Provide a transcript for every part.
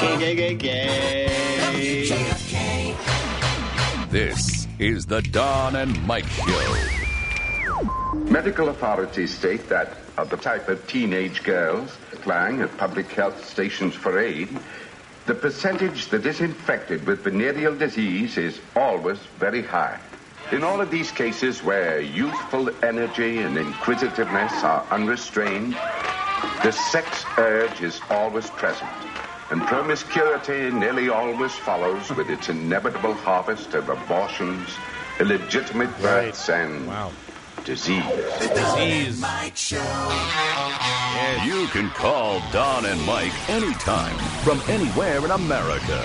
WJFK. This is the Don and Mike Show. Medical authorities state that of the type of teenage girls applying at public health stations for aid, the percentage that is infected with venereal disease is always very high. In all of these cases where youthful energy and inquisitiveness are unrestrained, the sex urge is always present, and promiscuity nearly always follows with its inevitable harvest of abortions, illegitimate births, and disease. Mike Show. You can call Don and Mike anytime from anywhere in America.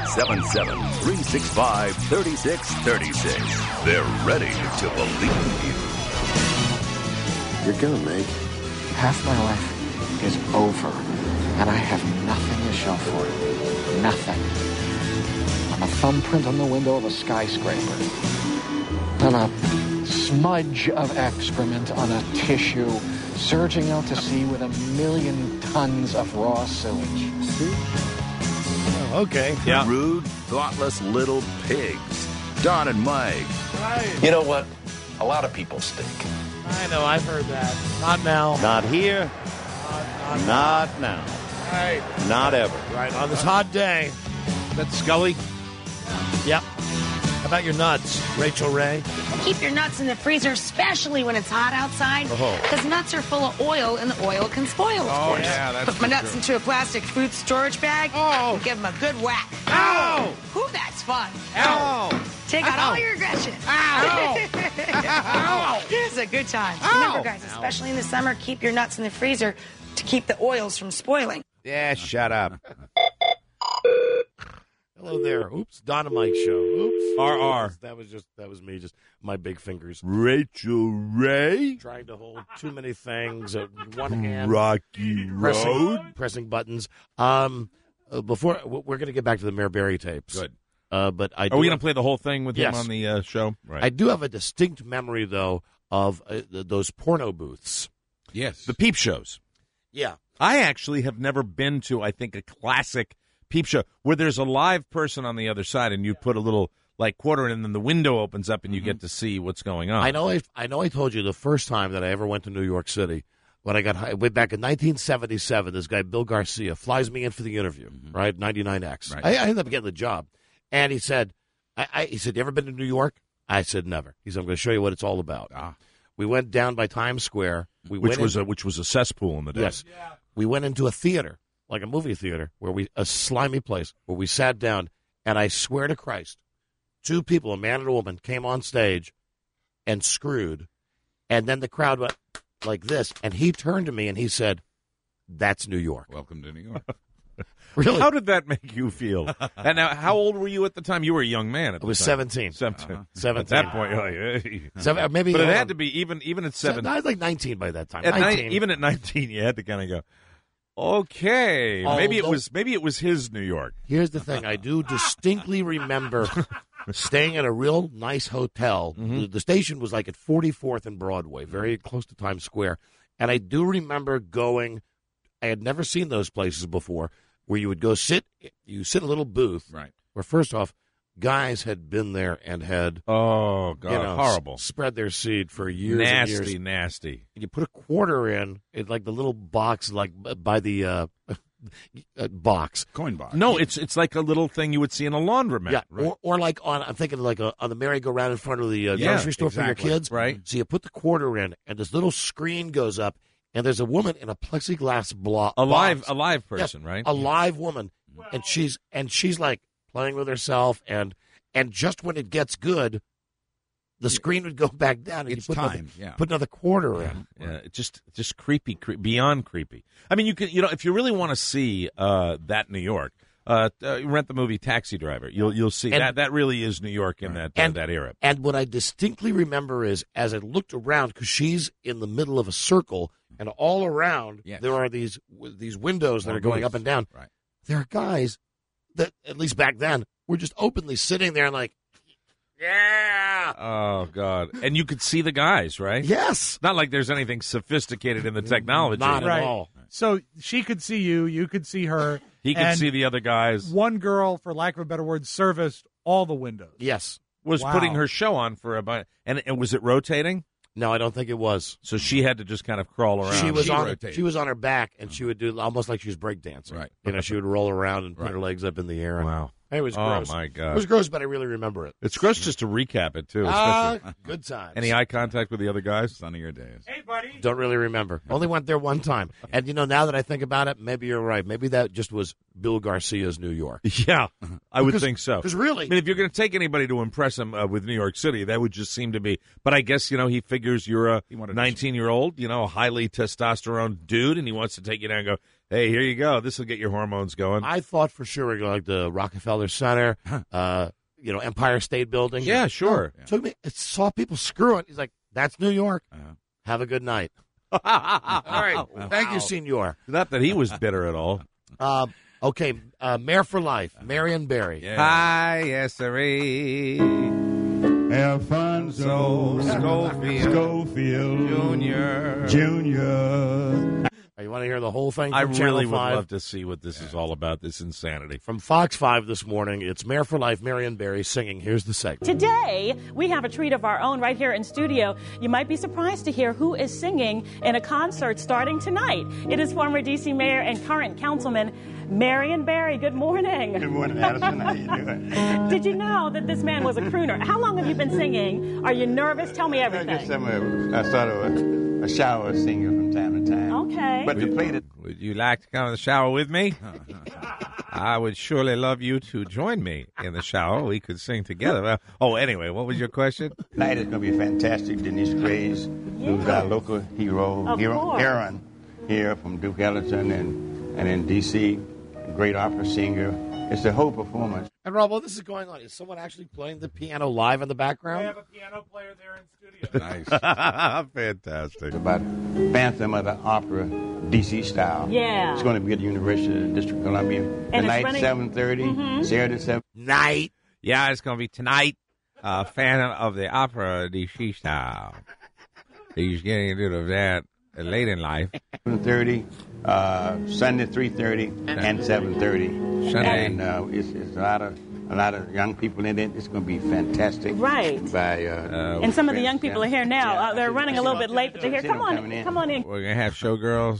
877-365-3636. They're ready to believe you. You're gonna make Half my life is over, and I have nothing to show for it. Nothing. I'm a thumbprint on the window of a skyscraper. I'm a smudge of excrement on a tissue surging out to sea with 1,000,000 tons of raw sewage. See? Oh, okay. Yeah. Rude, thoughtless little pigs. Don and Mike. Right. You know what? A lot of people stink. I know, I've heard that. Not now. Not here. Not now. Right. Not ever. Right, on this hot day. That's Scully. Yep. How about your nuts, Rachel Ray? Keep your nuts in the freezer, especially when it's hot outside, because nuts are full of oil, and the oil can spoil, of course. Yeah, that's Put my nuts into a plastic food storage bag and give them a good whack. Ow! Whew, that's fun. Ow! Take out all your aggression. Ow! Ow! It's a good time. Ow! Remember, guys, especially in the summer, keep your nuts in the freezer to keep the oils from spoiling. Yeah, shut up. Hello there. Oops, Don and Mike Show. Oops. RR. That was me, just my big fingers. Rachel Ray. Trying to hold too many things at one hand. Rocky Road. Pressing buttons. Before, we're going to get back to the Mayor Barry tapes. Good. But I Are we going to play the whole thing with him on the show? Right. I do have a distinct memory, though, of those porno booths. Yes. The peep shows. Yeah. I actually have never been to, I think, a classic peep show where there's a live person on the other side and you put a little quarter in and then the window opens up and you get to see what's going on. I know I told you the first time that I ever went to New York City when I got way back in 1977. This guy Bill Garcia flies me in for the interview, right? 99X. Right. I ended up getting the job, and he said, "You ever been to New York?" I said, "Never." He said, "I'm going to show you what it's all about." We went down by Times Square, which was a cesspool in the day. Yes, we went into a theater, like a movie theater, a slimy place where we sat down, and I swear to Christ, two people, a man and a woman, came on stage and screwed, and then the crowd went like this, and he turned to me and he said, "That's New York." Welcome to New York. Really? How did that make you feel? And now, how old were you at the time? You were a young man at the time. I was 17. 17. 17. At that point, you're like, maybe. But it had to be even at 17. I was like 19 by that time. Even at 19, you had to kind of go, okay, maybe it was his New York. Here's the thing: I do distinctly remember staying at a real nice hotel. The station was like at 44th and Broadway, very close to Times Square, and I do remember going. I had never seen those places before, where you would go sit in a little booth, Right. where first off, guys had been there and had horrible, spread their seed for years and years. Nasty. You put a quarter in like the little box, like by the box. Coin box. No, it's like a little thing you would see in a laundromat. Yeah, right? or like I'm thinking like on the merry-go-round in front of the grocery store for your kids. Right. So you put the quarter in, and this little screen goes up, and there's a woman in a plexiglass box. A live person, yes, right? A live woman, and she's like playing with herself, and just when it gets good, the screen would go back down, and It's you time. put another quarter in. Yeah, just creepy, beyond creepy. I mean, you can, if you really want to see that New York, rent the movie Taxi Driver. You'll see that really is New York in that era. And what I distinctly remember is, as I looked around, because she's in the middle of a circle, and all around there are these windows that are going up and down. Right. There are guys that, at least back then, were just openly sitting there and like, Yeah. Oh, God. And you could see the guys, right? Yes. Not like there's anything sophisticated in the technology. Not at all. So she could see you. You could see her. He could see the other guys. One girl, for lack of a better word, serviced all the windows. Yes. Was putting her show on for about, and was it rotating? No, I don't think it was. So she had to just kind of crawl around. She was on her back, and she would do almost like she was breakdancing. Right. You know, she would roll around and put her legs up in the air. Wow. It was gross. Oh, my God. It was gross, but I really remember it. It's gross just to recap it, too. Good times. Any eye contact with the other guys? Son of your days. Hey, buddy. Don't really remember. Only went there one time. And, now that I think about it, maybe you're right. Maybe that just was Bill Garcia's New York. Yeah, I would think so. Because really. I mean, if you're going to take anybody to impress him with New York City, that would just seem to be. But I guess, he figures you're a 19-year-old, a highly testosterone dude, and he wants to take you down and go, hey, here you go. This will get your hormones going. I thought for sure we'd go like the Rockefeller Center, Empire State Building. Yeah, sure. Saw people screwing. He's like, that's New York. Have a good night. All right. Thank you, Senor. Not that he was bitter at all. Okay, Mayor for Life, Marion Barry. Yeah. Hi, yes, sirree. Alfonso Schofield Jr. You want to hear the whole thing from I Channel really would 5? love to see what this is all about, this insanity. From Fox 5 this morning, it's Mayor for Life, Marion Barry, singing. Here's the segment. Today, we have a treat of our own right here in studio. You might be surprised to hear who is singing in a concert starting tonight. It is former D.C. Mayor and current Councilman Marion Barry. Good morning. Good morning, Addison. How you doing? Did you know that this man was a crooner? How long have you been singing? Are you nervous? Tell me everything. I started a shower singer from time to time. Okay. But to play the... Would you like to come in the shower with me? I would surely love you to join me in the shower. We could sing together. Anyway, what was your question? Tonight is going to be fantastic. Denise Graves, who's our local hero, Aaron, here from Duke Ellington and in D.C., great opera singer. It's a whole performance. And Rob, while this is going on, is someone actually playing the piano live in the background? We have a piano player there in studio. Nice. Fantastic. It's about Phantom of the Opera, D.C. style. Yeah. It's going to be at the University of District of Columbia. Tonight, 7:30. Saturday, 7. Night. Yeah, it's going to be tonight. Phantom of the Opera, D.C. style. He's getting rid of that late in life. 7:30, Sunday 3:30 and 7:30. Sunday. And it's a lot of young people in it. It's going to be fantastic. Right. And some of the young people are here now. They're running a little bit late, but they're here. Come on in. We're going to have showgirls.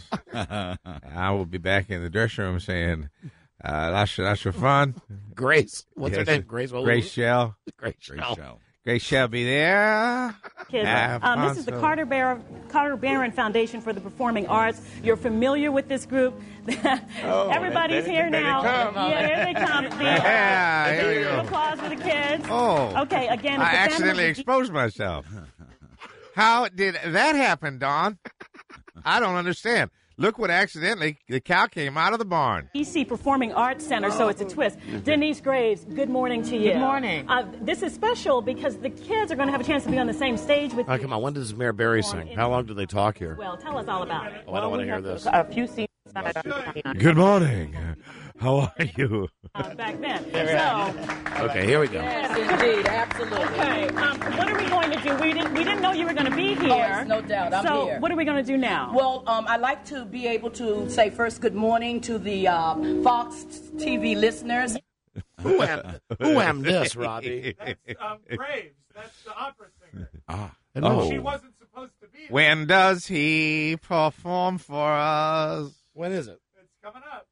I will be back in the dressing room saying, that's your fun. Grace. What's her name? Grace Shell. Grace Shell. Grace Shell be there. Kids. This is the Carter Barron Foundation for the Performing Arts. You're familiar with this group. Everybody's here now. Yeah, here they come. Here we go. Applause for the kids. Oh. Okay, again. I accidentally exposed myself. How did that happen, Don? I don't understand. Look what the cow came out of the barn. EC Performing Arts Center, so it's a twist. Denise Graves, good morning to you. Good morning. This is special because the kids are going to have a chance to be on the same stage with you. Come on. When does Mayor Barry sing? How long do they talk here? Well, tell us all about it. I don't want to hear this. A few scenes. Good morning. How are you? Back then. Okay, here we go. Yes, indeed. Absolutely. Okay. What are we going to do? We didn't know you were going to be here. Oh, no doubt. I'm here. So what are we going to do now? Well, I'd like to be able to say first good morning to the Fox TV listeners. Who am this, Robbie? That's Graves. That's the opera singer. Oh. She wasn't supposed to be there. When does he perform for us? When is it? It's coming up.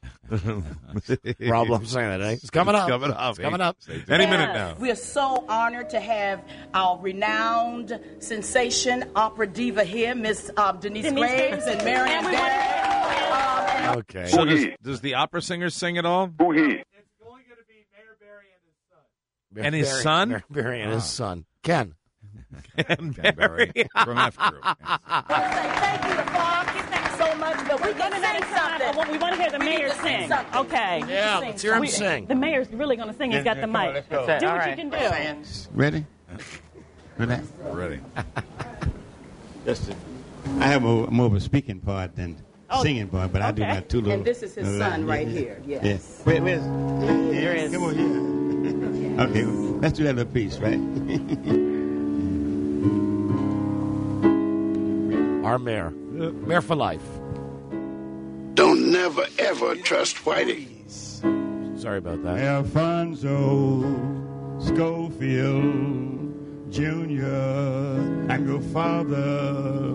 Rob loves saying that, eh? It's coming up. It's coming up. Any minute now. We are so honored to have our renowned sensation opera diva here, Miss Denise Graves and Marion Barry. Okay. So does the opera singer sing at all? It's only going to be Mayor Barry and his son. And his son? Mayor Barry and his son. Ken. Ken Barry. From F Group. I want to say thank you to Fox. So much, but we're going to sing something. We want to hear the mayor sing. Okay. Yeah, let's hear him sing. The mayor's really going to sing. He's got the mic. Do what you can do. Ready? Ready. I have more of a speaking part than singing part, but I do got two little... And this is his son right here. Yes. Where's... Here is. Come on here. Okay, let's do that little piece, right? Our mayor. Mayor for life. Don't never, ever trust Whitey. Sorry about that. Alfonso Schofield Jr. and your father.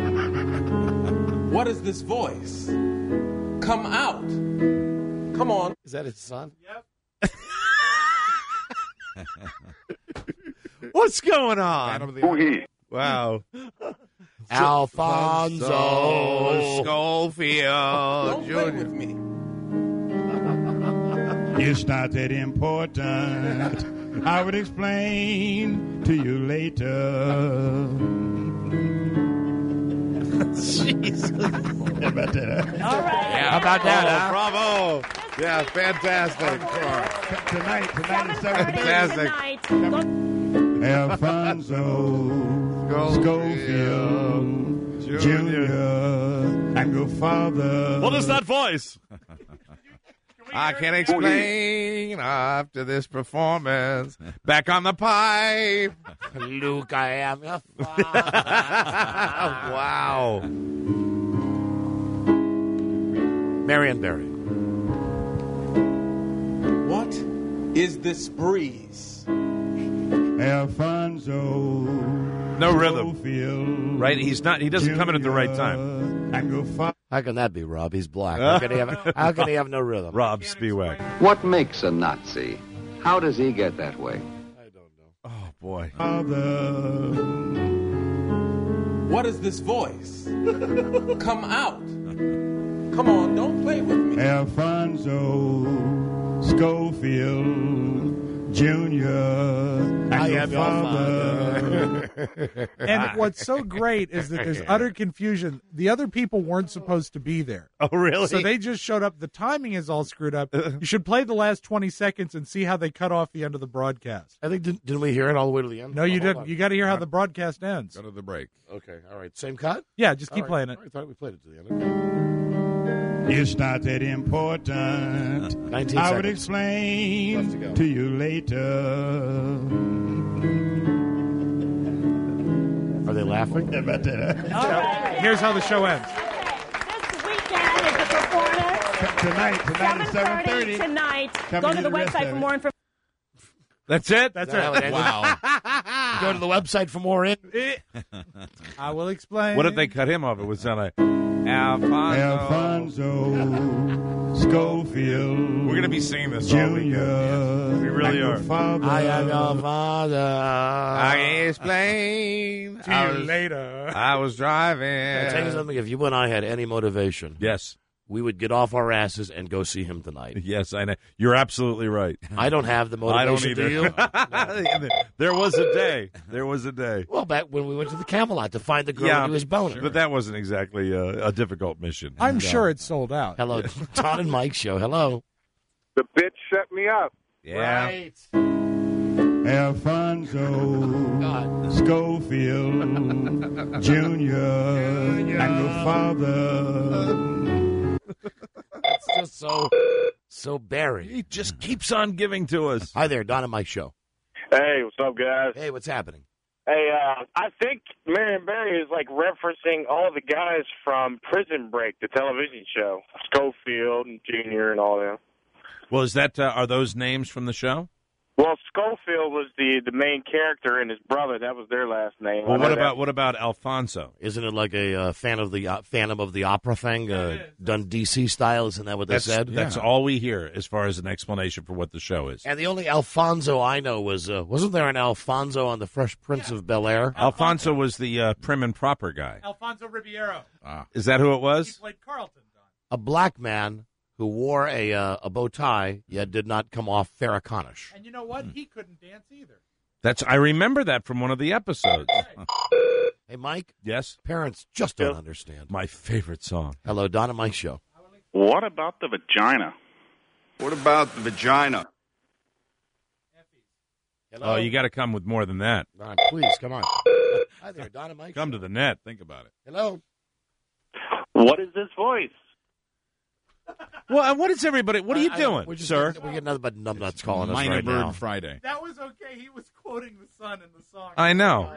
What is this voice? Come out. Come on. Is that his son? Yep. What's going on? Wow. Alfonso Schofield Don't play with me. It's not that important. I would explain to you later. Jesus. How about that? All right. How about that, huh? Bravo. Yeah, fantastic. Tonight is 7:30. Tonight. Alfonso Schofield Jr. and your father. What is that voice? I can't explain after this performance. Back on the pipe. Luke, I am your father. Wow. Marion Barry. What is this breeze? Alfonso. No rhythm. Schofield Right? He doesn't come in at the right time. and your father. How can that be, Rob? He's black. How can he have no rhythm? Rob Spiewak. What makes a Nazi? How does he get that way? Oh, boy. What is this voice? Come out. Come on, don't play with me. Alfonso Schofield Jr. and I your am your father. And what's so great is that there's utter confusion. The other people weren't supposed to be there. Oh, really? So they just showed up. The timing is all screwed up. You should play the last 20 seconds and see how they cut off the end of the broadcast. I think, didn't we hear it all the way to the end? No, you hold didn't. on. You got to hear how the broadcast ends. Go to the break. Okay, all right. Same cut? Yeah, just keep All right. playing it. I thought we played it to the end. Okay. It's not that important. 19 I would seconds. explain Left to go. to you later. Are they laughing? How about that? All right. Here's how the show ends. This weekend is the performance. Tonight is 7:30 7:30. tonight. Come Go and to do the the rest website of for it. more information. That's it? That's Is that how it it. ended? Wow. Go to the website for more in. I will explain. What if they cut him off? It was on a Alfonso Schofield We're going to be singing this all Jr. weekend. We really and your are. father. I am your father. I can explain to you later. I was driving. I'll tell you something. If you and I had any motivation, Yes. we would get off our asses and go see him tonight. Yes, I know. You're absolutely right. I don't have the I don't motivation. either. Do you? There was a day. There was a day. Well, back when we went to the Camelot to find the girl who was boner. But that wasn't exactly a difficult mission. I'm sure it's sold out. Hello, Todd and Mike show. Hello. The bitch set me up. Yeah. Right. Alfonso Schofield Jr. and your father. It's just so Barry. He just keeps on giving to us. Hi there, Don and Mike show. Hey, what's up, guys? Hey, what's happening? Hey, I think Marion Barry is like referencing all the guys from Prison Break, the television show, Schofield and Jr. and all them. Well, is that are those names from the show? Well, Schofield was the main character, and his brother, that was their last name. Well, what about Alfonso? Isn't it like a Phantom of the Opera thing, done DC style? Isn't that what they said? That's all we hear as far as an explanation for what the show is. And the only Alfonso I know was wasn't there an Alfonso on the Fresh Prince of Bel-Air? Alfonso was the prim and proper guy. Alfonso Ribeiro. Is that who it was? He played Carlton. A black man who wore a bow tie yet did not come off Farrakhanish. And you know what? He couldn't dance either. I remember that from one of the episodes. Hey, Mike? Yes? Parents just don't understand. My favorite song. Hello, Don and Mike show. What about the vagina? What about the vagina? Hello? Oh, you got to come with more than that. Don, please, come on. Hi there, Don and Mike Come show. to the net. Think about it. Hello? What is this voice? Well, what is everybody? What are you doing, we're just sir? We're getting nothing but numbnuts calling us Minor right Bird now. Friday. That was okay. He was quoting the sun in the song. I know.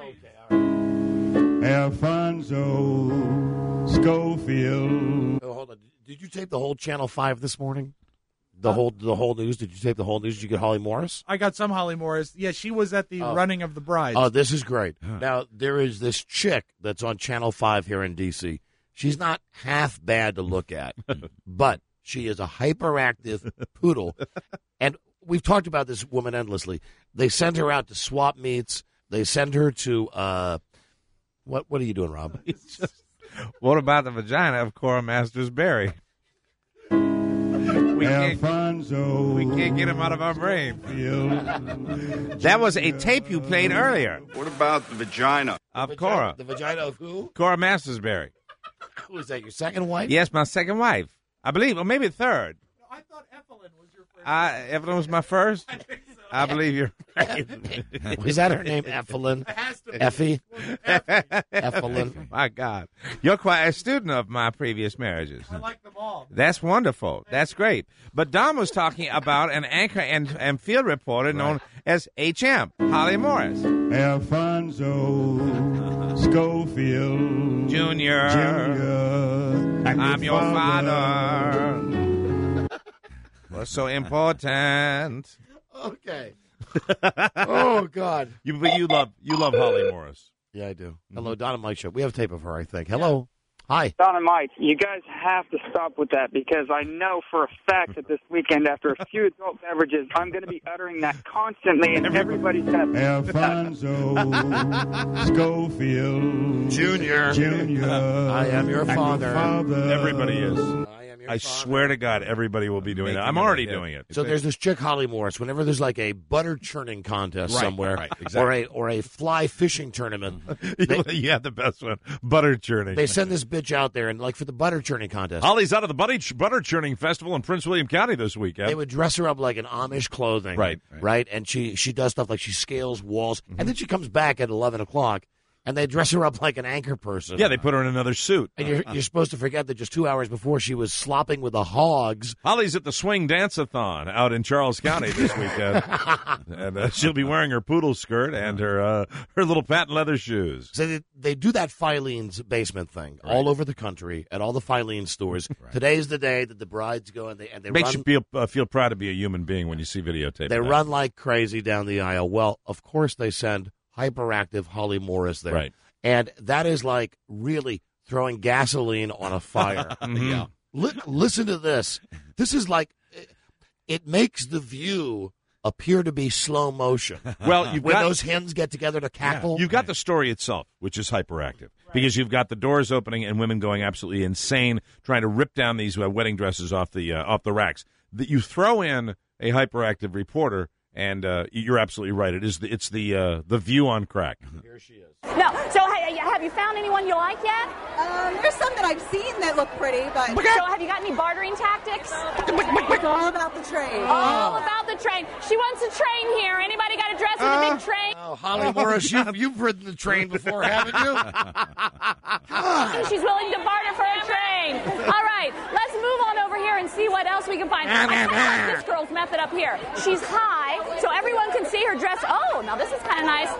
Alfonso Schofield. Oh, hold on. Did you tape the whole Channel 5 this morning? The whole news? Did you tape the whole news? Did you get Holly Morris? I got some Holly Morris. Yeah, she was at the running of the brides. Oh, this is great. Now, there is this chick that's on Channel 5 here in D.C. She's not half bad to look at, but she is a hyperactive poodle. And we've talked about this woman endlessly. They send her out to swap meets. They send her to what are you doing, Rob? What about the vagina of Cora Masters Berry? We can't get him out of our brain. That was a tape you played earlier. What about the vagina? Of Cora. The vagina of who? Cora Mastersberry. Who is that, your second wife? Yes, my second wife. I believe, or maybe third. No, I thought Evelyn was your first. Evelyn was my first? I believe you're right. Was that her name, Evelyn? It has to be. Effie? Evelyn. My God. You're quite a student of my previous marriages. I like them all. That's wonderful. That's great. But Don was talking about an anchor and field reporter known as HM, Holly Morris. Alfonso Schofield Junior. I'm your father. What's so important? Okay. Oh, God. But you love Holly Morris. Yeah, I do. Hello, Don and Mike Show. We have tape of her, I think. Hello. Hi. Don and Mike, you guys have to stop with that because I know for a fact that this weekend, after a few adult beverages, I'm going to be uttering that constantly, and everybody's going to... Alfonso Schofield Junior. I am your father. Everybody is. I swear to God, everybody will be doing that. I'm already doing it. So there's this chick, Holly Morris. Whenever there's like a butter churning contest somewhere, exactly. or a fly fishing tournament, you have the best one, butter churning. They send this bitch out there, and like for the butter churning contest, Holly's out of the butter churning festival in Prince William County this weekend. They would dress her up like in Amish clothing, right? And she does stuff like she scales walls, and then she comes back at 11 o'clock. And they dress her up like an anchor person. Yeah, they put her in another suit. And you're supposed to forget that just 2 hours before she was slopping with the hogs. Holly's at the Swing Dance-a-thon out in Charles County this weekend. And she'll be wearing her poodle skirt and her little patent leather shoes. So they do that Filene's basement thing all over the country at all the Filene stores. Today's the day that the brides go and they makes run, you feel proud to be a human being when you see videotape. They run like crazy down the aisle. Well, of course they send hyperactive Holly Morris there. Right. And that is like really throwing gasoline on a fire. Yeah. Listen to this. This is like, it makes The View appear to be slow motion. Well, when those hens get together to cackle. You've got the story itself, which is hyperactive, because you've got the doors opening and women going absolutely insane, trying to rip down these wedding dresses off the racks. That you throw in a hyperactive reporter. And you're absolutely right. It's the View on crack. Here she is. No. So have you found anyone you like yet? There's some that I've seen that look pretty, but... So have you got any bartering tactics? It's all about the train. All about the train. She wants a train here. Anybody got a dress with a big train? Oh, Holly Morris, you've ridden the train before, haven't you? She's willing to barter for a train. All right, let's move on over here and see what else we can find. I like this girl's method up here. She's high, so everyone can see her dress. Oh, now this is kind of nice.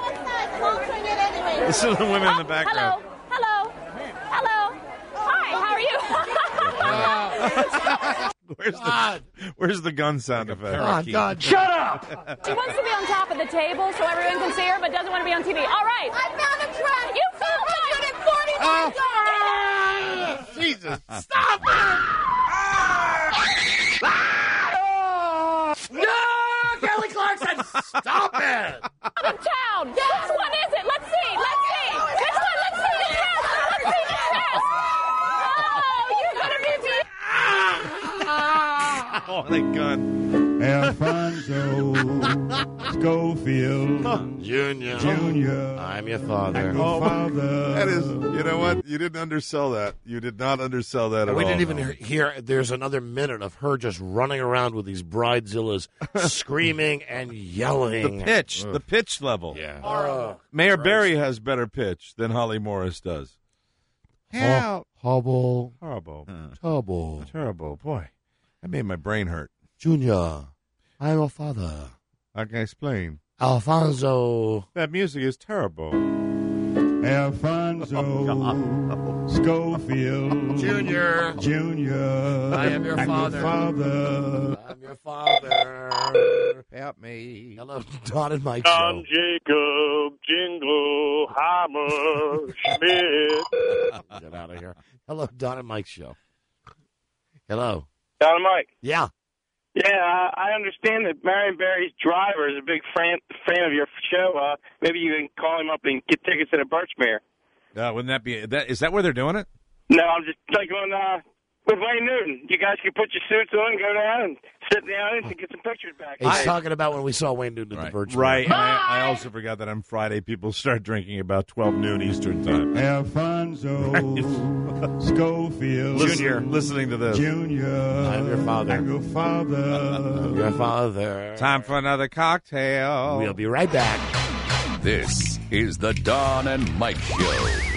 This is the women in the background. Hello. Hi, how are you? Where's the gun sound effect? Oh, God. Shut up! She wants to be on top of the table so everyone can see her, but doesn't want to be on TV. All right. I found a track. You found $149. Jesus. Stop it! No! Kelly Clarkson, stop it! Out of town. Yes. Which one is it? Let's see. Which one? Let's see the test. Let's see the test. Oh, you're going to be Oh, the gun. Alfonso Schofield Junior. I'm your father. That is, you know what? You didn't undersell that. You did not undersell that at all. We didn't even hear, there's another minute of her just running around with these bridezillas, screaming and yelling. The pitch level. Yeah. Mayor Berry has better pitch than Holly Morris does. Horrible. Horrible. Terrible. Terrible. Boy. That made my brain hurt. Junior, I'm your father. I can explain. Alfonso. That music is terrible. Alfonso Schofield Junior. I am your father. I'm your father. Help me. Hello, Don and Mike Don show. Jacob, Jingleheimer, Schmidt. Get out of here. Hello, Don and Mike show. Hello. Don and Mike. Yeah. Yeah, I understand that Marion Barry's driver is a big fan of your show. Maybe you can call him up and get tickets to the Birchmere. Wouldn't that be that? Is that where they're doing it? No, I'm just like going with Wayne Newton. You guys can put your suits on, go down, and sit in the audience and get some pictures back. He's talking about when we saw Wayne Newton at the Birchmere. Right. And I also forgot that on Friday people start drinking about 12 noon Eastern time. Alfonso Schofield Listening to this. Junior. I'm your father. I'm your father. I'm your father. Time for another cocktail. We'll be right back. This is the Don and Mike Show.